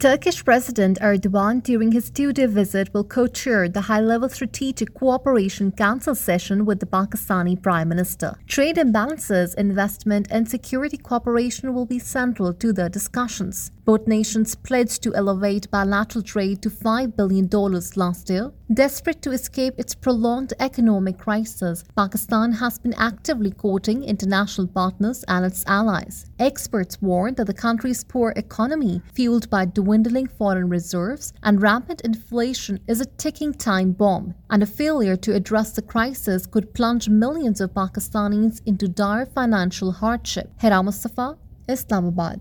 Turkish President Erdogan, during his two-day visit, will co-chair the high-level Strategic Cooperation Council session with the Pakistani Prime Minister. Trade imbalances, investment and security cooperation will be central to the discussions. Both nations pledged to elevate bilateral trade to $5 billion last year. Desperate to escape its prolonged economic crisis, Pakistan has been actively courting international partners and its allies. Experts warn that the country's poor economy, fueled by dwindling foreign reserves and rampant inflation, is a ticking time bomb, and a failure to address the crisis could plunge millions of Pakistanis into dire financial hardship. Hira Mustafa, Islamabad.